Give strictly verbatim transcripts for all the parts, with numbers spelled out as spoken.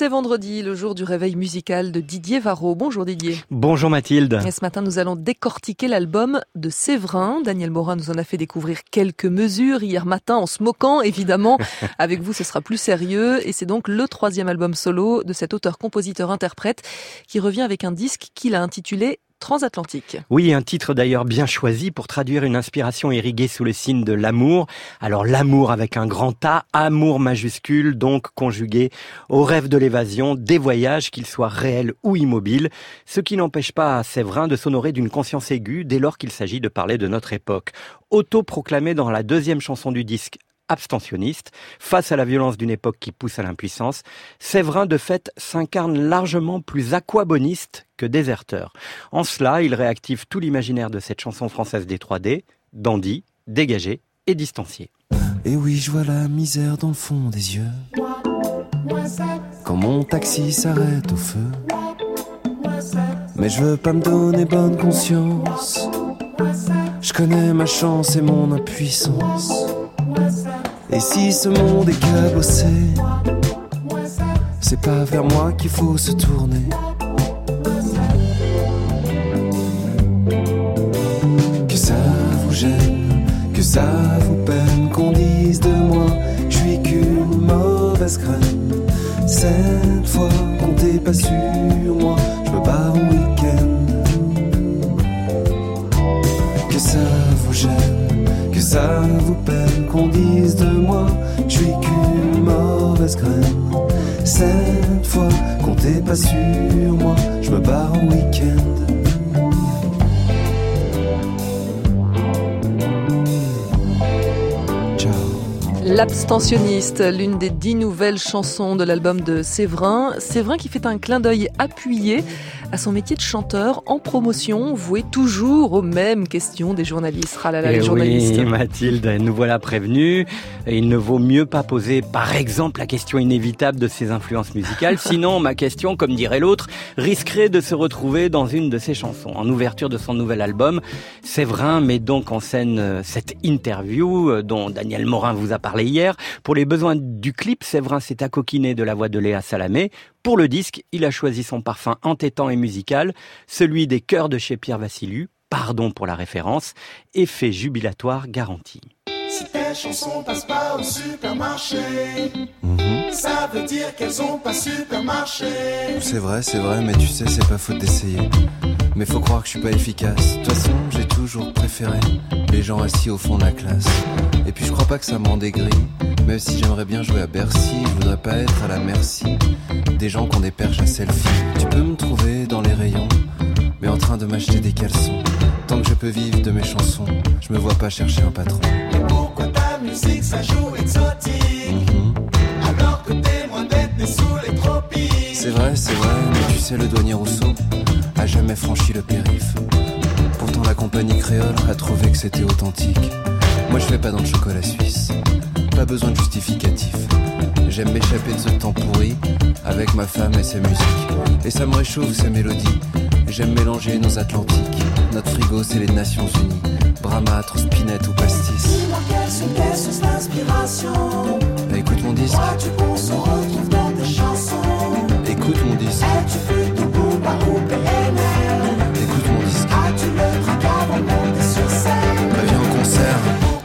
C'est vendredi, le jour du réveil musical de Didier Varro. Bonjour Didier. Bonjour Mathilde. Et ce matin, nous allons décortiquer l'album de Séverin. Daniel Morin nous en a fait découvrir quelques mesures hier matin en se moquant, évidemment. Avec vous, ce sera plus sérieux. Et c'est donc le troisième album solo de cet auteur-compositeur-interprète qui revient avec un disque qu'il a intitulé Transatlantique. Oui, un titre d'ailleurs bien choisi pour traduire une inspiration irriguée sous le signe de l'amour. Alors l'amour avec un grand A, amour majuscule, donc conjugué au rêve de l'évasion, des voyages, qu'ils soient réels ou immobiles, ce qui n'empêche pas à Séverin de s'honorer d'une conscience aiguë dès lors qu'il s'agit de parler de notre époque. Auto-proclamé dans la deuxième chanson du disque, abstentionniste, face à la violence d'une époque qui pousse à l'impuissance, Séverin de fait s'incarne largement plus aquaboniste que déserteur. En cela, il réactive tout l'imaginaire de cette chanson française des trois D, dandy, dégagé et distancié. Et oui, je vois la misère dans le fond des yeux, quand mon taxi s'arrête au feu, mais je veux pas me donner bonne conscience, je connais ma chance et mon impuissance. Et si ce monde est cabossé, c'est pas vers moi qu'il faut se tourner. Que ça vous gêne, que ça vous peine, qu'on dise de moi, je suis qu'une mauvaise graine. Cette fois, comptez pas sur moi, je me barre au week-end. Que ça vous gêne, que ça vous peine, qu'on dise de moi, je suis qu'une mauvaise graine. Cette fois, comptez pas sur moi, je me barre en week-end. L'abstentionniste, l'une des dix nouvelles chansons de l'album de Séverin. Séverin qui fait un clin d'œil appuyé à son métier de chanteur en promotion, voué toujours aux mêmes questions des journalistes. Ah là là, Et les journalistes. Oui, Mathilde, nous voilà prévenus. Il ne vaut mieux pas poser, par exemple, la question inévitable de ses influences musicales. Sinon, ma question, comme dirait l'autre, risquerait de se retrouver dans une de ses chansons. En ouverture de son nouvel album, Séverin met donc en scène cette interview dont Daniel Morin vous a parlé hier. Pour les besoins du clip, Séverin s'est accoquiné de la voix de Léa Salamé. Pour le disque, il a choisi son parfum entêtant et musical, celui des chœurs de chez Pierre Vassiliou, pardon pour la référence, effet jubilatoire garanti. Si tes chansons passent pas au supermarché, mmh. ça veut dire qu'elles ont pas supermarché. C'est vrai, c'est vrai, mais tu sais, c'est pas faute d'essayer. Mais faut croire que je suis pas efficace. De toute façon, j'ai toujours préféré les gens assis au fond de la classe. Et puis je crois pas que ça m'en dégris. Même si j'aimerais bien jouer à Bercy, je voudrais pas être à la merci des gens qui ont des perches à selfie. Tu peux me trouver dans les rayons, mais en train de m'acheter des caleçons. Tant que je peux vivre de mes chansons, je me vois pas chercher un patron. Mais pourquoi ta musique ça joue exotique, mm-hmm. alors que t'es loin d'être né sous les tropiques? C'est vrai, c'est vrai, mais tu sais, le douanier Rousseau a jamais franchi le périph'. Pourtant la compagnie créole a trouvé que c'était authentique. Moi je fais pas dans le chocolat suisse, pas besoin de justificatif. J'aime m'échapper de ce temps pourri avec ma femme et ses musiques. Et ça me réchauffe ces mélodies. J'aime mélanger nos Atlantiques. Notre frigo c'est les Nations Unies. Bramâtre, spinette ou pastis. Dis-moi quelles sont tes sources d'inspiration. Bah écoute mon disque. Moi du bon se retrouve dans tes chansons. Écoute mon disque. Es-tu plutôt Booba ou P N L? Écoute mon disque. As-tu le trac avant de monter sur scène? Bah viens au concert.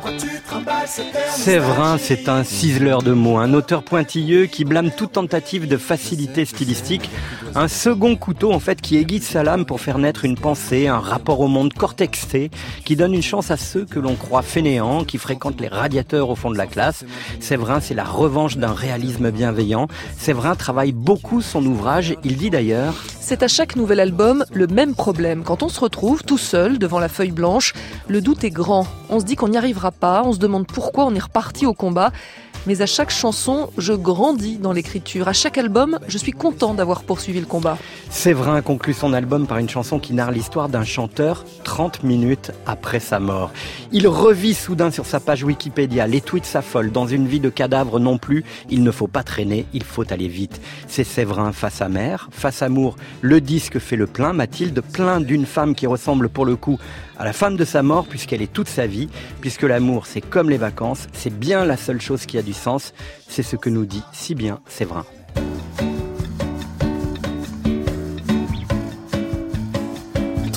Séverin, c'est un ciseleur de mots, un auteur pointilleux qui blâme toute tentative de facilité stylistique, un second couteau en fait qui aiguise sa lame pour faire naître une pensée, un rapport au monde cortexé, qui donne une chance à ceux que l'on croit fainéants, qui fréquentent les radiateurs au fond de la classe. Séverin, c'est la revanche d'un réalisme bienveillant. Séverin travaille beaucoup son ouvrage, il dit d'ailleurs... C'est à chaque nouvel album le même problème. Quand on se retrouve tout seul devant la feuille blanche, le doute est grand. On se dit qu'on n'y arrivera pas, on se demande pourquoi on est reparti au combat. Mais à chaque chanson, je grandis dans l'écriture. À chaque album, je suis content d'avoir poursuivi le combat. Séverin conclut son album par une chanson qui narre l'histoire d'un chanteur trente minutes après sa mort. Il revit soudain sur sa page Wikipédia. Les tweets s'affolent. Dans une vie de cadavre non plus, il ne faut pas traîner, il faut aller vite. C'est Séverin face à mère, face amour. Le disque fait le plein, Mathilde, plein d'une femme qui ressemble pour le coup à la femme de sa mort, puisqu'elle est toute sa vie, puisque l'amour c'est comme les vacances, c'est bien la seule chose qui a du sens, c'est ce que nous dit si bien Séverin.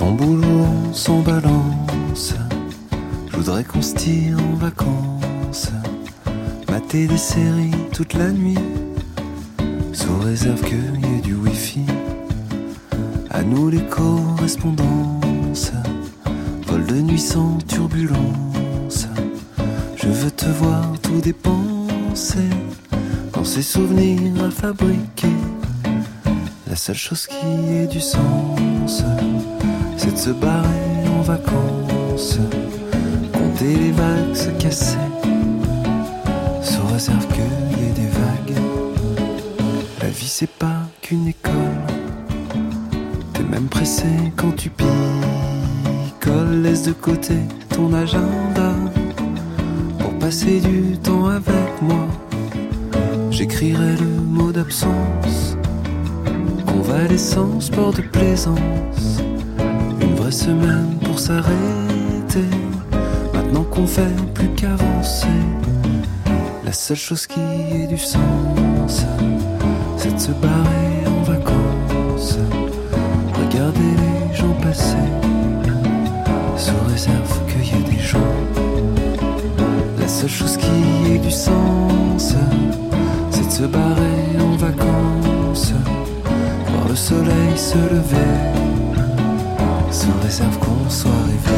ton boulot, on s'en balance. Je voudrais qu'on se tire en vacances, mater des séries toute la nuit, sous réserve qu'il y ait du wifi. À nous les correspondances, vol de nuit sans turbulence. Je veux te voir tout dépenser, dans ces souvenirs à fabriquer. La seule chose qui ait du sens, c'est de se barrer en vacances, compter les vagues se casser, sous réserve qu'il y ait des vagues. La vie c'est pas qu'une école, t'es même pressé quand tu picoles. Laisse de côté ton agenda pour passer du temps avec moi. J'écrirai le mot d'absence, convalescence, sport de plaisance. Une vraie semaine pour s'arrêter, maintenant qu'on fait plus qu'avancer. La seule chose qui ait du sens, c'est de se barrer en vacances, regarder les gens passer, sous réserve qu'il y ait des gens. La seule chose qui ait du sens, c'est de se barrer en vacances, voir le soleil se lever, sous réserve qu'on soit arrivé.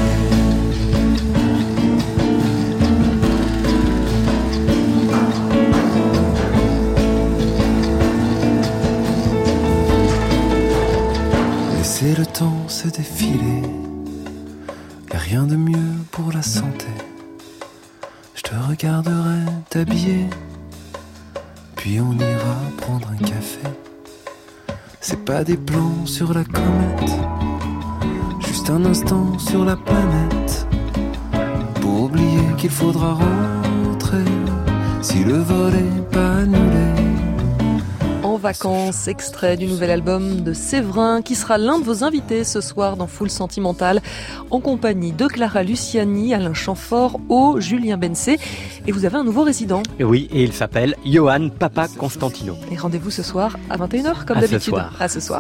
Laissez le temps se défiler, y'a rien de mieux pour la santé. Je te regarderai t'habiller, puis on ira prendre un café. C'est pas des plans sur la comète, juste un instant sur la planète, pour oublier qu'il faudra rentrer si le vol est pas annulé. En vacances, extrait du nouvel album de Séverin, qui sera l'un de vos invités ce soir dans Foule Sentimentale, en compagnie de Clara Luciani, Alain Chamfort, O, Julien Bensé. Et vous avez un nouveau résident. Et oui, et il s'appelle Johan Papa Constantino. Et rendez-vous ce soir à vingt et une heures, comme à d'habitude. Ce soir. À ce soir.